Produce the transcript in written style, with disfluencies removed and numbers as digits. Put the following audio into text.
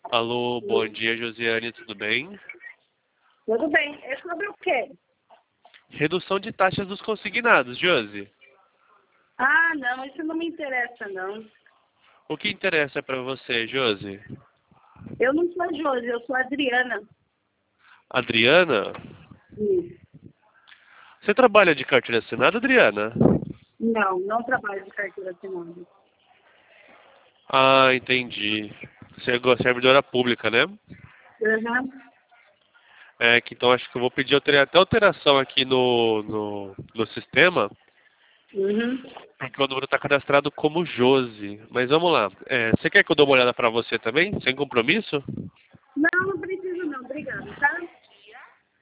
Alô, bom dia, Josiane, tudo bem? Tudo bem. É sobre o quê? Redução de taxas dos consignados, Josi. Ah, não, isso não me interessa, não. O que interessa para você, Josi? Eu não sou a Josi, eu sou a Adriana. Adriana? Sim. Você trabalha de carteira assinada, Adriana? Não, não trabalho de carteira assinada. Ah, entendi. Você é servidora pública, né? Uhum. É que então acho que eu vou pedir até alteração aqui no sistema, Uhum. porque o número está cadastrado como Josi. Mas vamos lá. Você quer que eu dê uma olhada para você também, sem compromisso? Não, não preciso não, obrigada, tá?